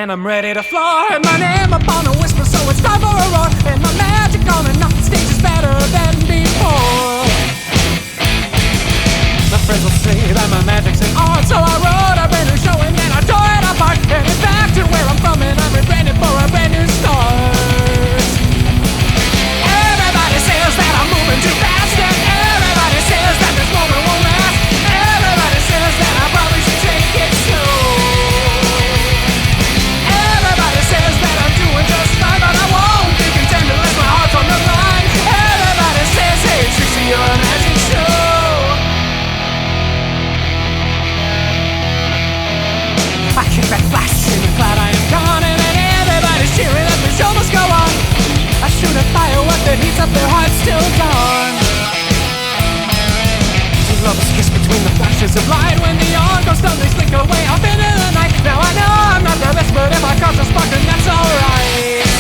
and I'm ready to fly. And my name upon a whisper, so it's time for a roar. And my magic on and off the stage is better than before. My friends will say that my magic's an art, so I wrote a brand new show and then I tore it apart. And it's back to where I'm from and I'm rebranded for a brand new start. Everybody says that I'm moving too fast, and everybody says that this moment won't last. Everybody says that I probably should take it slow. Everybody says that I'm doing just fine, but I won't be content unless my heart's on the line. Everybody says, hey Trixie, you're a magic show. I kick back flash in the cloud, I am gone, and then everybody's cheering that the show must go on. I shoot a firework that heats up their hearts till dawn. The lovers kiss between the flashes of light. When the yawn goes down, they slink away off into the night. Now I know I'm not the best, but if I cause a spark, then that's alright.